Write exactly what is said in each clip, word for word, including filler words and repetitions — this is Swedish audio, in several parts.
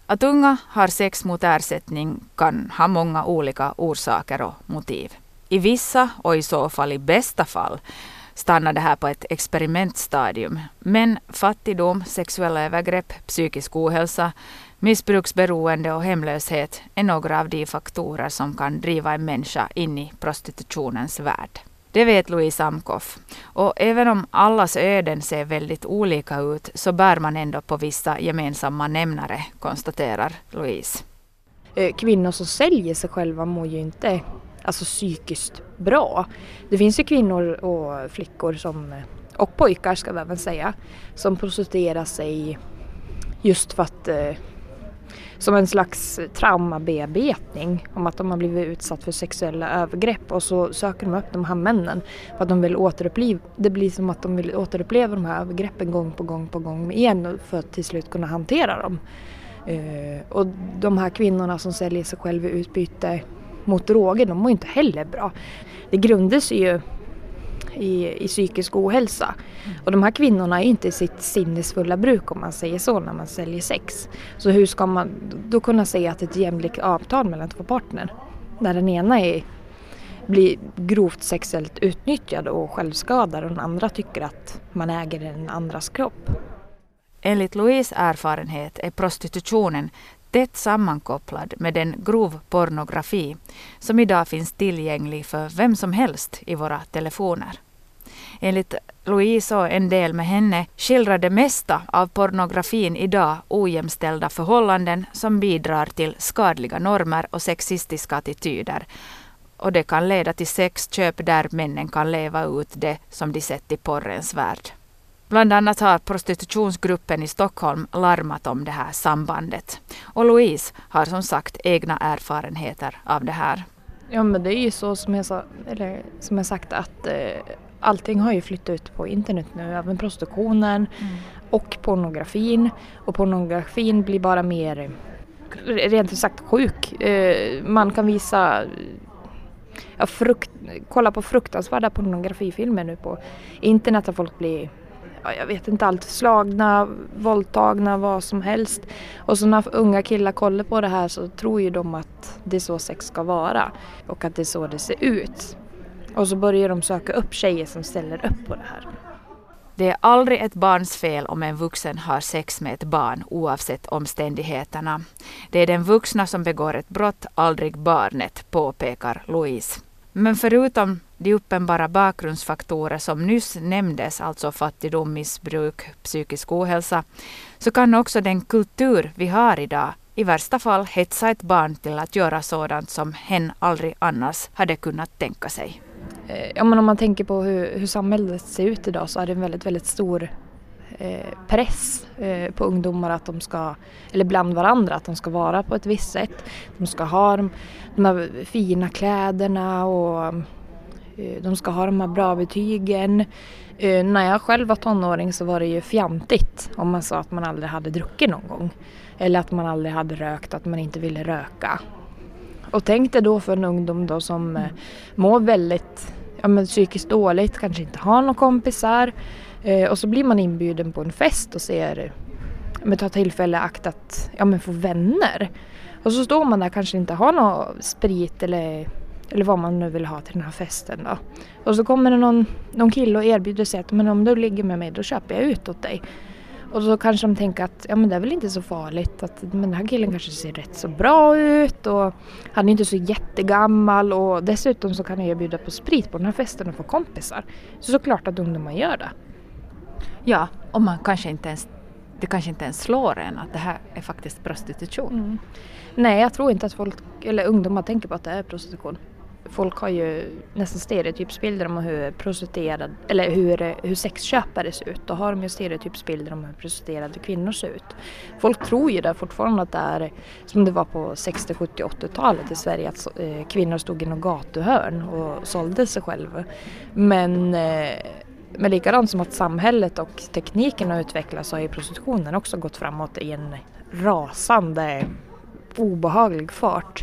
Att unga har sex mot ersättning kan ha många olika orsaker och motiv. I vissa, och i så fall i bästa fall, stannar det här på ett experimentstadium. Men fattigdom, sexuella övergrepp, psykisk ohälsa, missbruksberoende och hemlöshet är några av de faktorer som kan driva en människa in i prostitutionens värld. Det vet Louise Amkoff. Och även om allas öden ser väldigt olika ut så bär man ändå på vissa gemensamma nämnare, konstaterar Louise. Kvinnor som säljer sig själva mår ju inte alltså psykiskt bra. Det finns ju kvinnor och flickor som, och pojkar ska vi även säga, som prostituerar sig just för att som en slags traumabearbetning om att de har blivit utsatt för sexuella övergrepp, och så söker de upp de här männen för att de vill återuppleva. Det blir som att de vill återuppleva de här övergreppen gång på gång på gång igen för att till slut kunna hantera dem. Uh, och de här kvinnorna som säljer sig själva i utbyte mot droger, de mår inte heller bra. Det grundas ju i, i psykisk ohälsa. Mm. Och de här kvinnorna är inte i sitt sinnesfulla bruk, om man säger så, när man säljer sex. Så hur ska man då kunna säga att det är ett jämlikt avtal mellan två partner? När den ena är, blir grovt sexuellt utnyttjad och självskadad och den andra tycker att man äger den andras kropp. Enligt Louise erfarenhet är prostitutionen tätt sammankopplad med den grov pornografi som idag finns tillgänglig för vem som helst i våra telefoner. Enligt Louise och en del med henne skildrar det mesta av pornografin idag ojämställda förhållanden som bidrar till skadliga normer och sexistiska attityder. Och det kan leda till sexköp där männen kan leva ut det som de sett i porrens värld. Bland annat har prostitutionsgruppen i Stockholm larmat om det här sambandet. Och Louise har som sagt egna erfarenheter av det här. Ja, men det är ju så som jag, sa, eller, som jag sagt att eh, allting har ju flyttat ut på internet nu. Även prostitutionen mm. och pornografin. Och pornografin blir bara mer, rent sagt, sjuk. Eh, man kan visa... Ja, frukt, kolla på fruktansvärda pornografifilmer nu på internet där folk blir... jag vet inte allt, slagna, våldtagna, vad som helst. Och så när unga killar kollar på det här så tror ju de att det är så sex ska vara. Och att det är så det ser ut. Och så börjar de söka upp tjejer som ställer upp på det här. Det är aldrig ett barns fel om en vuxen har sex med ett barn oavsett omständigheterna. Det är den vuxna som begår ett brott, aldrig barnet, påpekar Louise. Men förutom de uppenbara bakgrundsfaktorer som nyss nämndes, alltså fattigdom, missbruk, psykisk ohälsa, så kan också den kultur vi har idag i värsta fall hetsa ett barn till att göra sådant som hen aldrig annars hade kunnat tänka sig. Ja, men om man tänker på hur, hur samhället ser ut idag så är det en väldigt, väldigt stor eh, press eh, på ungdomar att de ska, eller bland varandra, att de ska vara på ett visst sätt. De ska ha de, de här fina kläderna och eh, de ska ha de här bra betygen. Eh, när jag själv var tonåring så var det ju fjantigt om man sa att man aldrig hade druckit någon gång. Eller att man aldrig hade rökt, att man inte ville röka. Och tänk dig då för en ungdom då som mm. mår väldigt ja, men psykiskt dåligt, kanske inte har några kompisar. Eh, och så blir man inbjuden på en fest och ser, men tar tillfälle akt att ja, men få vänner. Och så står man där, kanske inte har någon sprit eller, eller vad man nu vill ha till den här festen då. Och så kommer det någon, någon kille och erbjuder sig att men om du ligger med mig då köper jag ut åt dig. Och så kanske de tänker att ja, men det är väl inte så farligt. Att, men den här killen kanske ser rätt så bra ut. Och han är inte så jättegammal. Och dessutom så kan jag erbjuda på sprit på den här festen och få kompisar. Så såklart att ungdomar gör det. Ja, och man kanske inte ens, det kanske inte ens slår en att det här är faktiskt prostitution. Mm. Nej, jag tror inte att folk eller ungdomar tänker på att det är prostitution. Folk har ju nästan stereotypsbilder om hur prostituerade eller hur, hur sexköpare ser ut. Då har de ju stereotypsbilder om hur prostituerade kvinnor ser ut. Folk tror ju där fortfarande att det är som det var på sextio-, sjuttio-, åttiotalet i Sverige, att eh, kvinnor stod i någon gatuhörn och sålde sig själva. Men, eh, men likadant som att samhället och tekniken har utvecklats så har ju prostitutionen också gått framåt i en rasande, obehaglig fart.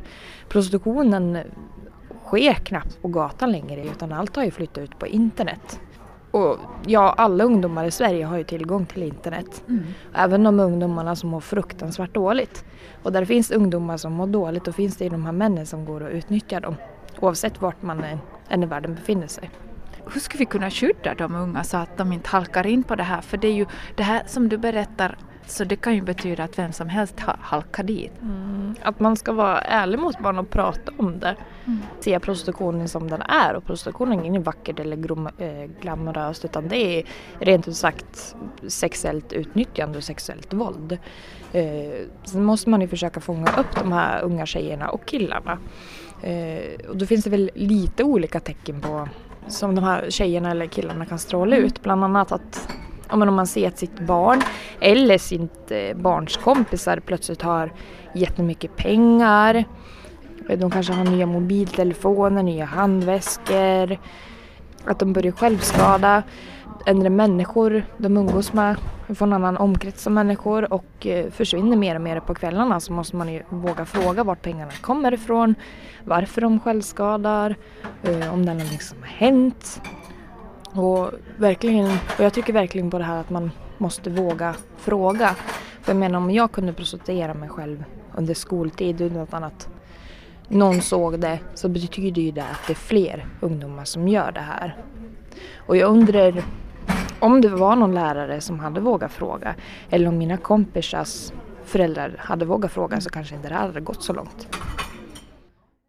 Prostitutionen sker knappt på gatan längre, utan allt har ju flyttat ut på internet. Och ja, alla ungdomar i Sverige har ju tillgång till internet. Mm. Även de ungdomarna som mår fruktansvärt dåligt. Och där finns ungdomar som mår dåligt och finns det de här männen som går och utnyttjar dem. Oavsett vart man än i världen befinner sig. Hur ska vi kunna skydda de unga så att de inte halkar in på det här? För det är ju det här som du berättar, så det kan ju betyda att vem som helst halkar dit. Mm. Att man ska vara ärlig mot barn och prata om det. Mm. Se prostitutionen som den är. Och prostitutionen är inte vackert eller grom, äh, glamoröst, utan det är rent ut sagt sexuellt utnyttjande och sexuellt våld. Eh, sen måste man ju försöka fånga upp de här unga tjejerna och killarna. Eh, och då finns det väl lite olika tecken på som de här tjejerna eller killarna kan stråla ut. Bland annat att om man ser att sitt barn eller sitt barns kompisar plötsligt har jättemycket pengar. De kanske har nya mobiltelefoner, nya handväskor. Att de börjar självskada. Äldre människor, de umgås med från en annan omkrets av människor och försvinner mer och mer på kvällarna, så måste man ju våga fråga vart pengarna kommer ifrån, varför de självskadar, om det är något som har hänt. Och, verkligen, och jag tycker verkligen på det här att man måste våga fråga. För jag menar, om jag kunde prostituera mig själv under skoltid utan att någon såg det, så betyder ju det att det är fler ungdomar som gör det här. Och jag undrar om det var någon lärare som hade vågat fråga, eller om mina kompisars föräldrar hade vågat fråga, så kanske inte det hade gått så långt.